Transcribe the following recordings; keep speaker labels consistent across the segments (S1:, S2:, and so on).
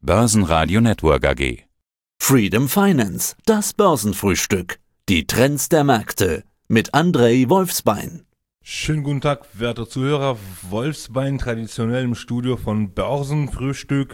S1: Börsenradio Network AG.
S2: Freedom Finance, das Börsenfrühstück. Die Trends der Märkte mit André Wolfsbein.
S3: Schönen guten Tag, werte Zuhörer. Wolfsbein traditionell im Studio von Börsenfrühstück.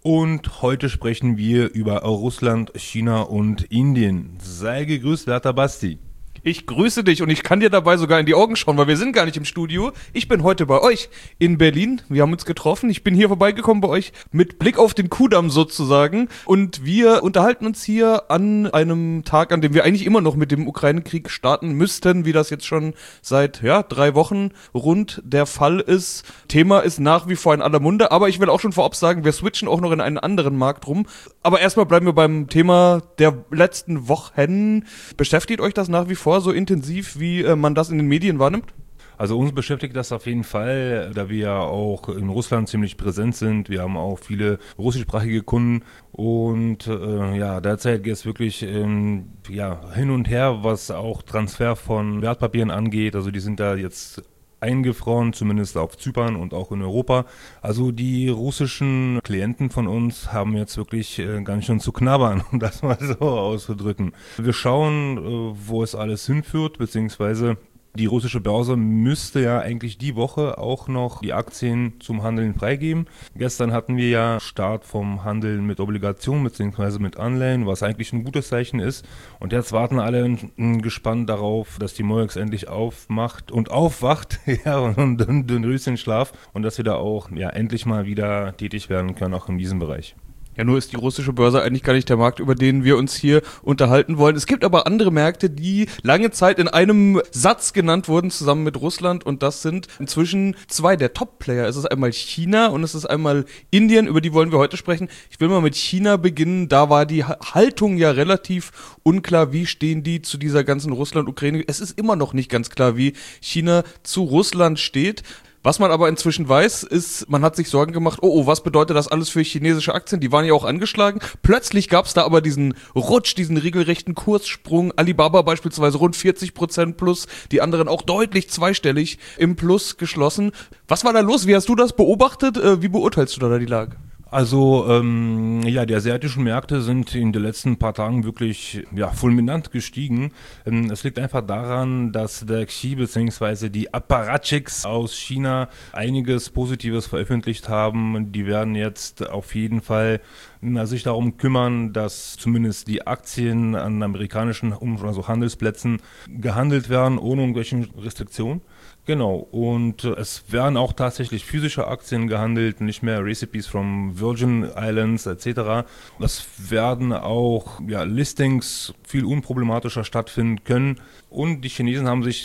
S3: Und heute sprechen wir über Russland, China und Indien. Sei gegrüßt, werter Basti.
S4: Ich grüße dich und ich kann dir dabei sogar in die Augen schauen, weil wir sind gar nicht im Studio. Ich bin heute bei euch in Berlin. Wir haben uns getroffen. Ich bin hier vorbeigekommen bei euch mit Blick auf den Kudamm sozusagen. Und wir unterhalten uns hier an einem Tag, an dem wir eigentlich immer noch mit dem Ukraine-Krieg starten müssten, wie das jetzt schon seit 3 Wochen rund der Fall ist. Thema ist nach wie vor in aller Munde, aber ich will auch schon vorab sagen, wir switchen auch noch in einen anderen Markt rum. Aber erstmal bleiben wir beim Thema der letzten Wochen. Beschäftigt euch das nach wie vor so intensiv, wie man das in den Medien wahrnimmt?
S3: Also uns beschäftigt das auf jeden Fall, da wir ja auch in Russland ziemlich präsent sind. Wir haben auch viele russischsprachige Kunden und derzeit geht es wirklich hin und her, was auch Transfer von Wertpapieren angeht. Also die sind da jetzt eingefroren, zumindest auf Zypern und auch in Europa. Also die russischen Klienten von uns haben jetzt wirklich ganz schön zu knabbern, um das mal so auszudrücken. Wir schauen, wo es alles hinführt, beziehungsweise die russische Börse müsste ja eigentlich die Woche auch noch die Aktien zum Handeln freigeben. Gestern hatten wir ja Start vom Handeln mit Obligationen bzw. mit Anleihen, was eigentlich ein gutes Zeichen ist. Und jetzt warten alle gespannt darauf, dass die MOEX endlich aufmacht und aufwacht und den Röschenschlaf und dass wir da auch endlich mal wieder tätig werden können, auch in diesem Bereich.
S4: Ja, nur ist die russische Börse eigentlich gar nicht der Markt, über den wir uns hier unterhalten wollen. Es gibt aber andere Märkte, die lange Zeit in einem Satz genannt wurden, zusammen mit Russland. Und das sind inzwischen 2 der Top-Player. Es ist einmal China und es ist einmal Indien, über die wollen wir heute sprechen. Ich will mal mit China beginnen. Da war die Haltung ja relativ unklar. Wie stehen die zu dieser ganzen Russland-Ukraine? Es ist immer noch nicht ganz klar, wie China zu Russland steht. Was man aber inzwischen weiß, ist, man hat sich Sorgen gemacht, was bedeutet das alles für chinesische Aktien? Die waren ja auch angeschlagen. Plötzlich gab es da aber diesen Rutsch, diesen regelrechten Kurssprung. Alibaba beispielsweise rund 40% plus, die anderen auch deutlich zweistellig im Plus geschlossen. Was war da los? Wie hast du das beobachtet? Wie beurteilst du da die Lage?
S3: Also die asiatischen Märkte sind in den letzten paar Tagen wirklich fulminant gestiegen. Es liegt einfach daran, dass der Xi bzw. die Apparatchiks aus China einiges Positives veröffentlicht haben. Die werden jetzt auf jeden Fall sich darum kümmern, dass zumindest die Aktien an amerikanischen Handelsplätzen gehandelt werden, ohne irgendwelche Restriktionen. Genau, und es werden auch tatsächlich physische Aktien gehandelt, nicht mehr Recipes from Virgin Islands etc. Es werden auch Listings viel unproblematischer stattfinden können und die Chinesen haben sich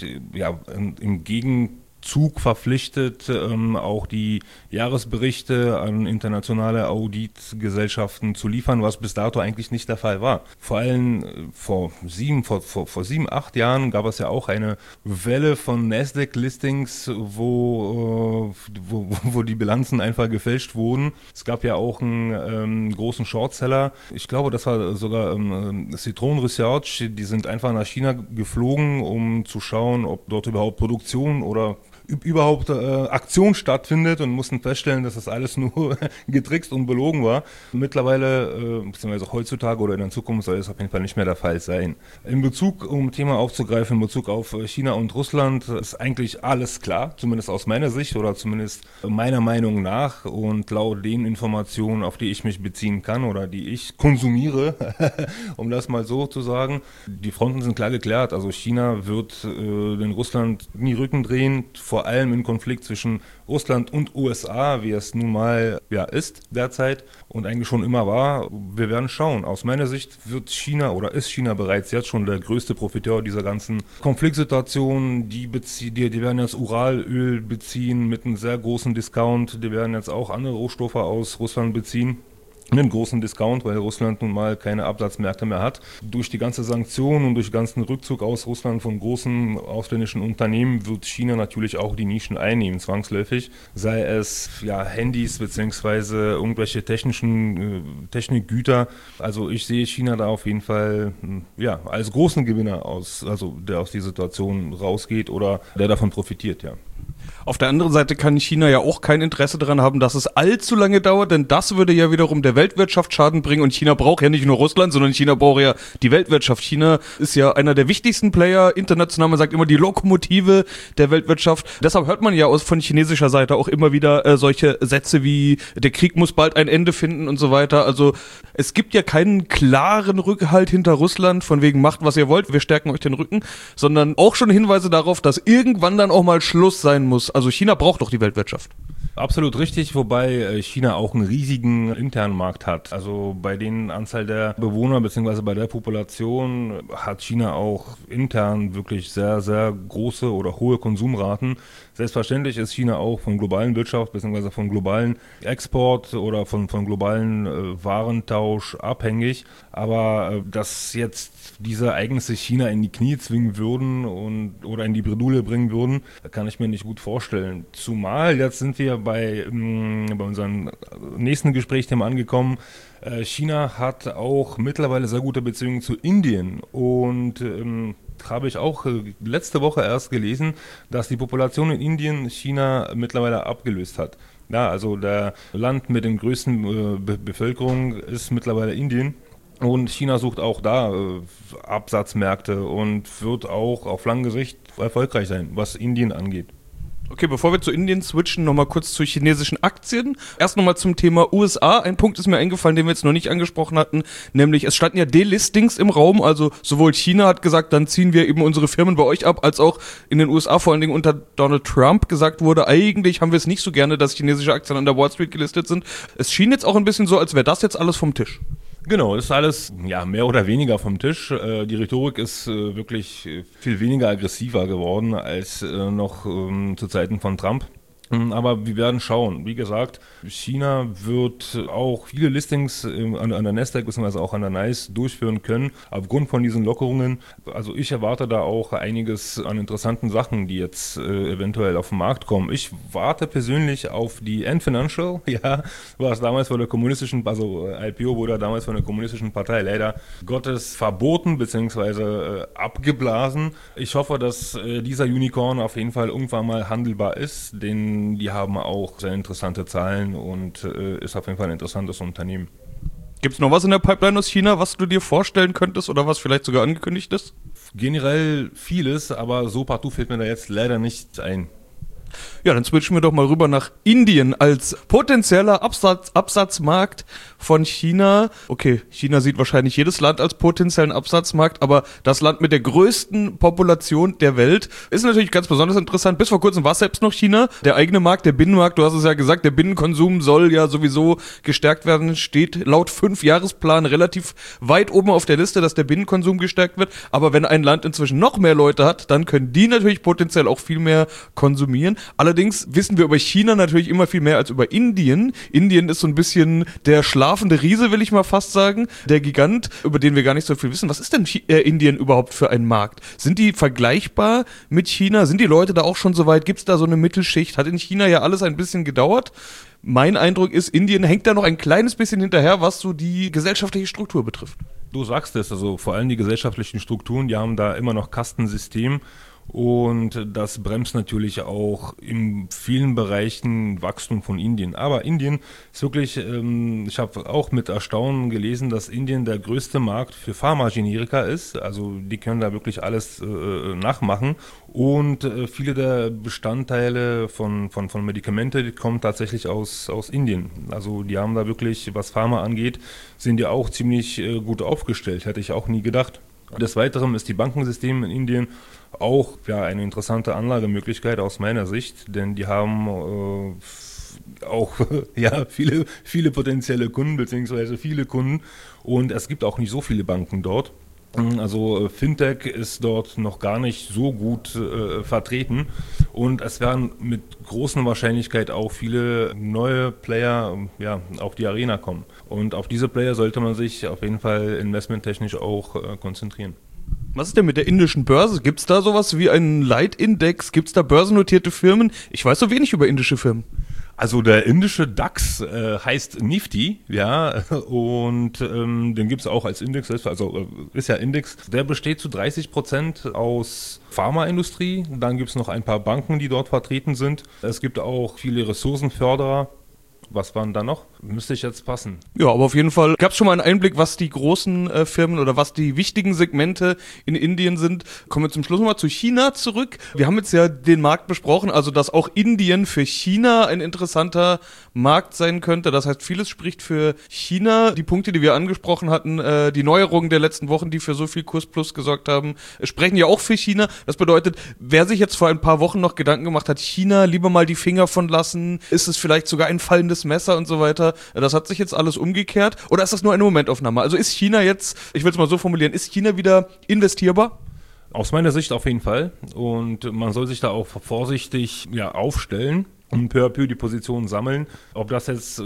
S3: im Gegenzug verpflichtet, auch die Jahresberichte an internationale Auditgesellschaften zu liefern, was bis dato eigentlich nicht der Fall war. Vor allem vor 7-8 Jahren gab es ja auch eine Welle von Nasdaq-Listings, wo die Bilanzen einfach gefälscht wurden. Es gab ja auch einen großen Shortseller. Ich glaube, das war sogar Citron Research. Die sind einfach nach China geflogen, um zu schauen, ob dort überhaupt Produktion oder überhaupt Aktion stattfindet und mussten feststellen, dass das alles nur getrickst und belogen war. Mittlerweile, beziehungsweise heutzutage oder in der Zukunft soll es auf jeden Fall nicht mehr der Fall sein. In Bezug, um Thema aufzugreifen, in Bezug auf China und Russland ist eigentlich alles klar, zumindest aus meiner Sicht oder zumindest meiner Meinung nach und laut den Informationen, auf die ich mich beziehen kann oder die ich konsumiere, um das mal so zu sagen. Die Fronten sind klar geklärt, also China wird den Russland in die Rücken drehen, vor allem im Konflikt zwischen Russland und USA, wie es nun mal ist derzeit und eigentlich schon immer war. Wir werden schauen. Aus meiner Sicht ist China bereits jetzt schon der größte Profiteur dieser ganzen Konfliktsituation. Die werden jetzt Uralöl beziehen mit einem sehr großen Discount. Die werden jetzt auch andere Rohstoffe aus Russland beziehen. Einen großen Discount, weil Russland nun mal keine Absatzmärkte mehr hat. Durch die ganze Sanktionen und durch den ganzen Rückzug aus Russland von großen ausländischen Unternehmen wird China natürlich auch die Nischen einnehmen, zwangsläufig. Sei es Handys bzw. irgendwelche Technikgüter. Also ich sehe China da auf jeden Fall als großen Gewinner der aus dieser Situation rausgeht oder der davon profitiert, ja.
S4: Auf der anderen Seite kann China ja auch kein Interesse daran haben, dass es allzu lange dauert, denn das würde ja wiederum der Weltwirtschaft Schaden bringen und China braucht ja nicht nur Russland, sondern China braucht ja die Weltwirtschaft. China ist ja einer der wichtigsten Player international, man sagt immer die Lokomotive der Weltwirtschaft. Deshalb hört man ja von chinesischer Seite auch immer wieder solche Sätze wie der Krieg muss bald ein Ende finden und so weiter. Also es gibt ja keinen klaren Rückhalt hinter Russland, von wegen macht, was ihr wollt, wir stärken euch den Rücken, sondern auch schon Hinweise darauf, dass irgendwann dann auch mal Schluss sein muss. Also China braucht doch die Weltwirtschaft.
S3: Absolut richtig, wobei China auch einen riesigen internen Markt hat. Also bei den Anzahl der Bewohner bzw. bei der Population hat China auch intern wirklich sehr, sehr große oder hohe Konsumraten. Selbstverständlich ist China auch von globalen Wirtschaft bzw. von globalen Export oder von globalen Warentausch abhängig. Aber dass jetzt diese Ereignisse China in die Knie zwingen würden oder in die Bredouille bringen würden, kann ich mir nicht gut vorstellen. Zumal jetzt sind wir bei unserem nächsten Gesprächsthema angekommen. China hat auch mittlerweile sehr gute Beziehungen zu Indien und habe ich auch letzte Woche erst gelesen, dass die Population in Indien China mittlerweile abgelöst hat. Ja, also der Land mit den größten Bevölkerung ist mittlerweile Indien. Und China sucht auch da Absatzmärkte und wird auch auf lange Sicht erfolgreich sein, was Indien angeht.
S4: Okay, bevor wir zu Indien switchen, nochmal kurz zu chinesischen Aktien. Erst nochmal zum Thema USA. Ein Punkt ist mir eingefallen, den wir jetzt noch nicht angesprochen hatten, nämlich es standen ja Delistings im Raum, also sowohl China hat gesagt, dann ziehen wir eben unsere Firmen bei euch ab, als auch in den USA vor allen Dingen unter Donald Trump gesagt wurde, eigentlich haben wir es nicht so gerne, dass chinesische Aktien an der Wall Street gelistet sind. Es schien jetzt auch ein bisschen so, als wäre das jetzt alles vom Tisch.
S3: Genau, das ist alles mehr oder weniger vom Tisch. Die Rhetorik ist wirklich viel weniger aggressiver geworden als noch zu Zeiten von Trump. Aber wir werden schauen. Wie gesagt, China wird auch viele Listings an der Nasdaq bzw. auch an der NYSE durchführen können, aufgrund von diesen Lockerungen. Also ich erwarte da auch einiges an interessanten Sachen, die jetzt eventuell auf den Markt kommen. Ich warte persönlich auf die Ant Financial, was damals von der kommunistischen, also IPO wurde damals von der kommunistischen Partei leider Gottes verboten bzw. abgeblasen. Ich hoffe, dass dieser Unicorn auf jeden Fall irgendwann mal handelbar ist, denn die haben auch sehr interessante Zahlen und ist auf jeden Fall ein interessantes Unternehmen.
S4: Gibt es noch was in der Pipeline aus China, was du dir vorstellen könntest oder was vielleicht sogar angekündigt ist?
S3: Generell vieles, aber so partout fällt mir da jetzt leider nichts ein.
S4: Ja, dann switchen wir doch mal rüber nach Indien als potenzieller Absatzmarkt von China. Okay, China sieht wahrscheinlich jedes Land als potenziellen Absatzmarkt, aber das Land mit der größten Population der Welt ist natürlich ganz besonders interessant. Bis vor kurzem war es selbst noch China. Der eigene Markt, der Binnenmarkt, du hast es ja gesagt, der Binnenkonsum soll ja sowieso gestärkt werden, steht laut 5-Jahresplan relativ weit oben auf der Liste, dass der Binnenkonsum gestärkt wird. Aber wenn ein Land inzwischen noch mehr Leute hat, dann können die natürlich potenziell auch viel mehr konsumieren. Allerdings wissen wir über China natürlich immer viel mehr als über Indien. Indien ist so ein bisschen der schlafende Riese, will ich mal fast sagen. Der Gigant, über den wir gar nicht so viel wissen. Was ist denn Indien überhaupt für ein Markt? Sind die vergleichbar mit China? Sind die Leute da auch schon so weit? Gibt es da so eine Mittelschicht? Hat in China ja alles ein bisschen gedauert. Mein Eindruck ist, Indien hängt da noch ein kleines bisschen hinterher, was so die gesellschaftliche Struktur betrifft.
S3: Du sagst es, also vor allem die gesellschaftlichen Strukturen, die haben da immer noch Kastensystem. Und das bremst natürlich auch in vielen Bereichen Wachstum von Indien. Aber Indien ist wirklich, ich habe auch mit Erstaunen gelesen, dass Indien der größte Markt für Pharmagenerika ist. Also die können da wirklich alles nachmachen. Und viele der Bestandteile von Medikamente, die kommen tatsächlich aus Indien. Also die haben da wirklich, was Pharma angeht, sind die auch ziemlich gut aufgestellt. Hätte ich auch nie gedacht. Des Weiteren ist die Bankensystem in Indien auch eine interessante Anlagemöglichkeit aus meiner Sicht, denn die haben auch viele potenzielle Kunden bzw. viele Kunden und es gibt auch nicht so viele Banken dort. Also Fintech ist dort noch gar nicht so gut vertreten und es werden mit großer Wahrscheinlichkeit auch viele neue Player auf die Arena kommen. Und auf diese Player sollte man sich auf jeden Fall investmenttechnisch auch konzentrieren.
S4: Was ist denn mit der indischen Börse? Gibt es da sowas wie einen Leitindex? Gibt es da börsennotierte Firmen? Ich weiß so wenig über indische Firmen.
S3: Also der indische DAX heißt Nifty, ja, und den gibt's auch als Index, also ist ja Index. Der besteht zu 30% aus Pharmaindustrie. Dann gibt's noch ein paar Banken, die dort vertreten sind. Es gibt auch viele Ressourcenförderer. Was waren da noch? Müsste ich jetzt passen.
S4: Ja, aber auf jeden Fall gab es schon mal einen Einblick, was die großen Firmen oder was die wichtigen Segmente in Indien sind. Kommen wir zum Schluss nochmal zu China zurück. Wir haben jetzt ja den Markt besprochen, also dass auch Indien für China ein interessanter Markt sein könnte. Das heißt, vieles spricht für China. Die Punkte, die wir angesprochen hatten, die Neuerungen der letzten Wochen, die für so viel Kursplus gesorgt haben, sprechen ja auch für China. Das bedeutet, wer sich jetzt vor ein paar Wochen noch Gedanken gemacht hat, China lieber mal die Finger von lassen, ist es vielleicht sogar ein fallendes Messer und so weiter. Das hat sich jetzt alles umgekehrt. Oder ist das nur eine Momentaufnahme? Also ist China jetzt, ich will es mal so formulieren, ist China wieder investierbar?
S3: Aus meiner Sicht auf jeden Fall. Und man soll sich da auch vorsichtig aufstellen und peu à peu die Positionen sammeln. Ob das jetzt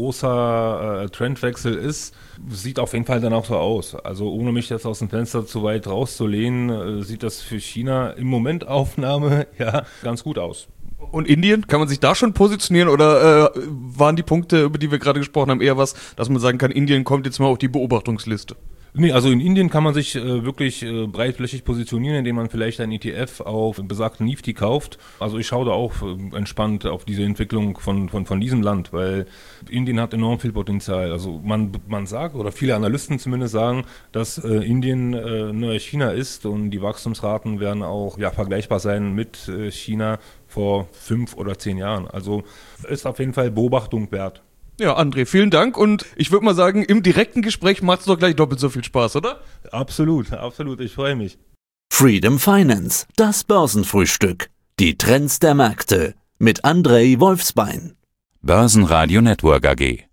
S3: großer Trendwechsel ist, sieht auf jeden Fall dann auch so aus. Also ohne mich jetzt aus dem Fenster zu weit rauszulehnen, sieht das für China im Momentaufnahme ganz gut aus.
S4: Und Indien, kann man sich da schon positionieren oder waren die Punkte, über die wir gerade gesprochen haben, eher was, dass man sagen kann, Indien kommt jetzt mal auf die Beobachtungsliste?
S3: Nee, also in Indien kann man sich wirklich breitflächig positionieren, indem man vielleicht ein ETF auf besagten Nifty kauft. Also ich schaue da auch entspannt auf diese Entwicklung von diesem Land, weil Indien hat enorm viel Potenzial. Also man sagt, oder viele Analysten zumindest sagen, dass Indien neuer China ist und die Wachstumsraten werden auch vergleichbar sein mit China vor 5 oder 10 Jahren. Also ist auf jeden Fall Beobachtung wert.
S4: Ja, André, vielen Dank und ich würde mal sagen, im direkten Gespräch macht es doch gleich doppelt so viel Spaß, oder?
S3: Absolut, absolut, ich freue mich.
S2: Freedom Finance, das Börsenfrühstück. Die Trends der Märkte mit Andrei Wolfsbein.
S1: Börsenradio Network AG.